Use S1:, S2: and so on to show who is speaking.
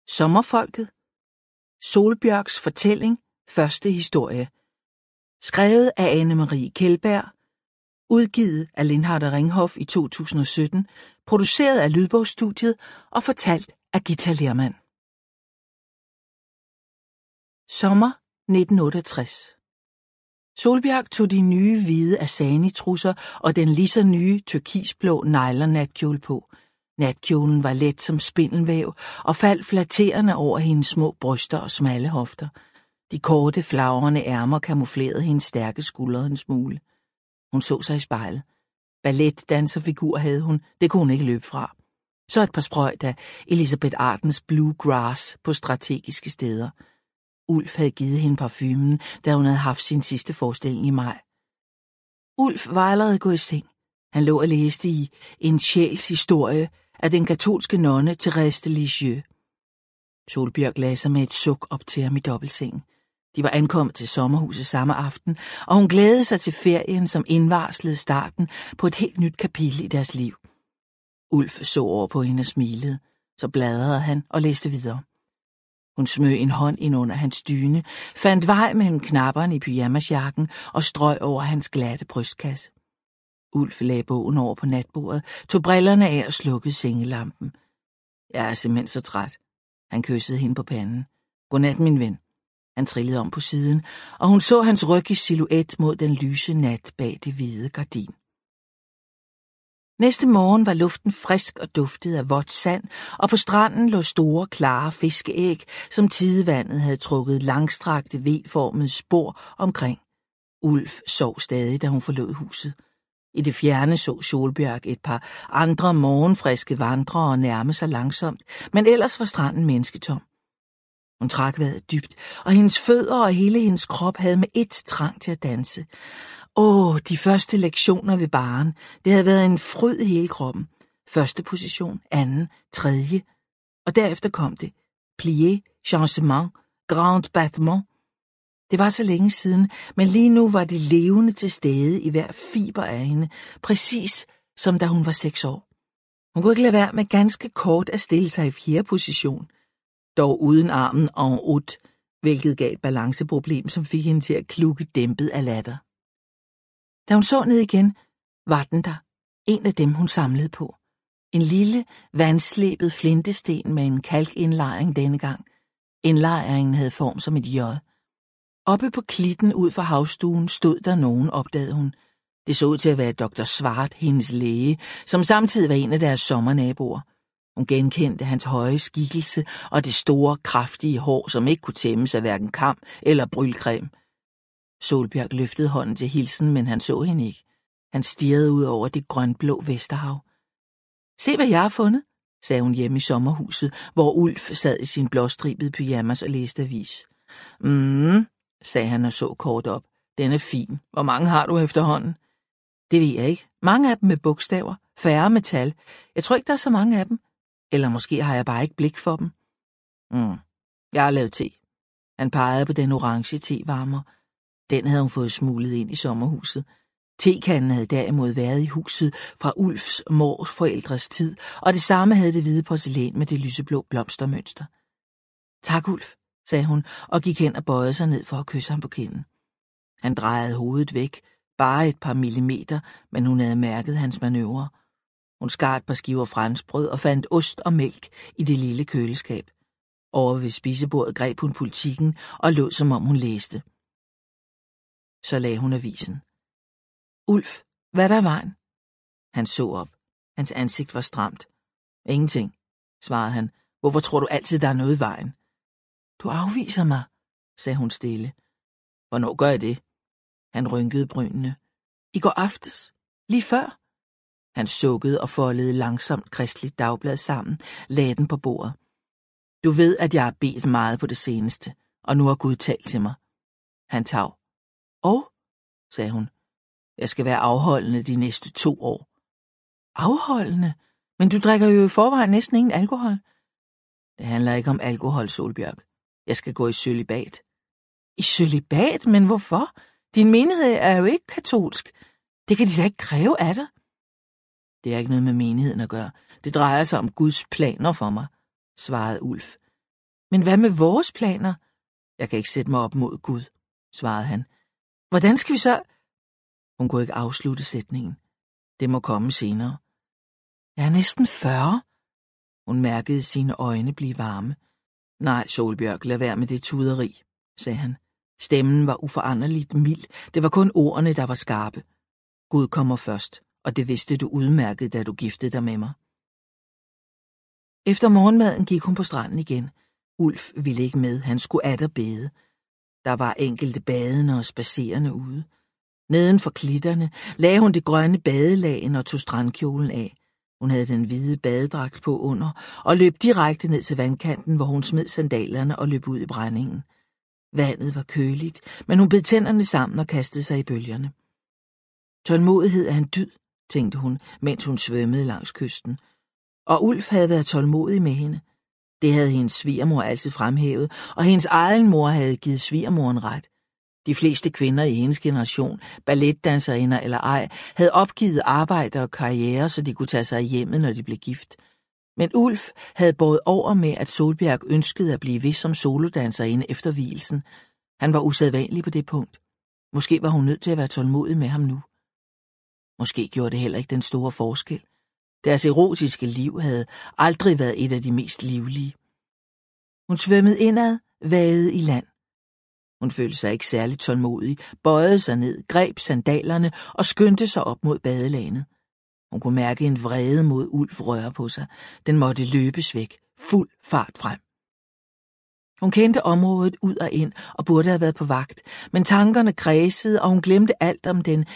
S1: Sommerfolket. Solbjørgs fortælling. Første historie. Skrevet af Anne-Marie Kjeldberg. Udgivet af Lindhardt og Ringhof i 2017. Produceret af Lydbogstudiet og fortalt af Githa Lehrmann. Sommer 1968. Solbjørg tog de nye hvide asani-trusser og den lige så nye turkisblå nylon-natkjole på. Natkjolen var let som spindelvæv og faldt flatterende over hendes små bryster og smalle hofter. De korte, flagrende ærmer kamuflerede hendes stærke skuldre en smule. Hun så sig i spejlet. Balletdanserfigur havde hun, det kunne hun ikke løbe fra. Så et par sprøjt af Elisabeth Ardens Bluegrass på strategiske steder. Ulf havde givet hende parfumen, da hun havde haft sin sidste forestilling i maj. Ulf var allerede gået i seng. Han lå og læste i En sjæls historie af den katolske nonne Thérèse de Lisieux. Solbjørg lagde sig med et suk op til ham i dobbeltsengen. De var ankommet til sommerhuset samme aften, og hun glædede sig til ferien, som indvarslede starten på et helt nyt kapitel i deres liv. Ulf så over på hende og smilede, så bladrede han og læste videre. Hun smøg en hånd ind under hans dyne, fandt vej mellem knapperne i pyjamasjakken og strøg over hans glatte brystkasse. Ulf lagde bogen over på natbordet, tog brillerne af og slukkede sengelampen. Jeg er simpelthen så træt. Han kyssede hende på panden. Godnat, min ven. Han trillede om på siden, og hun så hans ryg i silhuet mod den lyse nat bag det hvide gardin. Næste morgen var luften frisk og duftede af vådt sand, og på stranden lå store, klare fiskeæg, som tidevandet havde trukket langstrakte V-formede spor omkring. Ulf sov stadig, da hun forlod huset. I det fjerne så Solbjørg et par andre morgenfriske vandrere nærme sig langsomt, men ellers var stranden mennesketom. Hun trak vejret dybt, og hendes fødder og hele hendes krop havde med ét trang til at danse. De første lektioner ved baren, det havde været en fryd i hele kroppen. Første position, anden, tredje, og derefter kom det. Plié, changement, grand battement. Det var så længe siden, men lige nu var det levende til stede i hver fiber af hende, præcis som da hun var 6 år. Hun kunne ikke lade være med ganske kort at stille sig i fjerde position, dog uden armen en haut, hvilket gav et balanceproblem, som fik hende til at klukke dæmpet af latter. Da hun så ned igen, var den der, en af dem hun samlede på. En lille, vandslebet flintesten med en kalkindlejring denne gang. Indlejringen havde form som et J. Oppe på klitten ud for havstuen stod der nogen, opdagede hun. Det så ud til at være Dr. Svart, hendes læge, som samtidig var en af deres sommernaboer. Hun genkendte hans høje skikkelse og det store, kraftige hår, som ikke kunne tæmmes af hverken kam eller brylcreme. Solbjørg løftede hånden til hilsen, men han så hende ikke. Han stirrede ud over det grønblå Vesterhav. Se, hvad jeg har fundet, sagde hun hjemme i sommerhuset, hvor Ulf sad i sin blåstribede pyjamas og læste avis. Sagde han og så kort op. Den er fin. Hvor mange har du efterhånden? Det ved jeg ikke. Mange af dem med bogstaver. Færre med tal. Jeg tror ikke, der er så mange af dem. Eller måske har jeg bare ikke blik for dem. Jeg har lavet te. Han pegede på den orange tevarmer. Den havde hun fået smuglet ind i sommerhuset. Tekanden havde derimod været i huset fra Ulfs morforældres tid, og det samme havde det hvide porcelæn med det lyseblå blomstermønster. Tak, Ulf, sagde hun og gik hen og bøjede sig ned for at kysse ham på kinden. Han drejede hovedet væk, bare et par millimeter, men hun havde mærket hans manøvre. Hun skar et par skiver franskbrød og fandt ost og mælk i det lille køleskab. Over ved spisebordet greb hun politikken og lod, som om hun læste. Så lagde hun avisen. Ulf, hvad er der i vejen? Han så op. Hans ansigt var stramt. Ingenting, svarede han. Hvorfor tror du altid, der er noget i vejen? Du afviser mig, sagde hun stille. Hvornår gør jeg det? Han rynkede brynene. I går aftes. Lige før. Han sukkede og foldede langsomt Kristeligt Dagblad sammen, lagde den på bordet. Du ved, at jeg har bedt meget på det seneste, og nu har Gud talt til mig. Han tav. Sagde hun. Jeg skal være afholdende de næste 2 år. Afholdende? Men du drikker jo i forvejen næsten ingen alkohol. Det handler ikke om alkohol, Solbjørg. Jeg skal gå i cølibat. I cølibat? Men hvorfor? Din menighed er jo ikke katolsk. Det kan de da ikke kræve af dig. Det er ikke noget med menigheden at gøre. Det drejer sig om Guds planer for mig, svarede Ulf. Men hvad med vores planer? Jeg kan ikke sætte mig op mod Gud, svarede han. Hvordan skal vi så? Hun kunne ikke afslutte sætningen. Det må komme senere. Jeg er næsten 40. Hun mærkede sine øjne blive varme. Nej, Solbjørg, lad være med det tuderi, sagde han. Stemmen var uforanderligt mild. Det var kun ordene, der var skarpe. Gud kommer først, og det vidste du udmærket, da du giftede dig med mig. Efter morgenmaden gik hun på stranden igen. Ulf ville ikke med, han skulle atter bade. Der var enkelte badende og spacerende ude. Neden for klitterne lagde hun det grønne badelagen og tog strandkjolen af. Hun havde den hvide badedragt på under og løb direkte ned til vandkanten, hvor hun smed sandalerne og løb ud i brændingen. Vandet var køligt, men hun bed tænderne sammen og kastede sig i bølgerne. Tålmodighed er en dyd, tænkte hun, mens hun svømmede langs kysten. Og Ulf havde været tålmodig med hende. Det havde hendes svigermor altid fremhævet, og hendes egen mor havde givet svigermoren ret. De fleste kvinder i hendes generation, balletdanserinder eller ej, havde opgivet arbejde og karriere, så de kunne tage sig i hjemmet, når de blev gift. Men Ulf havde båret over med, at Solbjerg ønskede at blive ved som solodanserinde efter vielsen. Han var usædvanlig på det punkt. Måske var hun nødt til at være tålmodig med ham nu. Måske gjorde det heller ikke den store forskel. Deres erotiske liv havde aldrig været et af de mest livlige. Hun svømmede indad, vadede i land. Hun følte sig ikke særlig tålmodig, bøjede sig ned, greb sandalerne og skyndte sig op mod badelanet. Hun kunne mærke en vrede mod Ulf røre på sig. Den måtte løbes væk, fuld fart frem. Hun kendte området ud og ind og burde have været på vagt, men tankerne kredsede, og hun glemte alt om den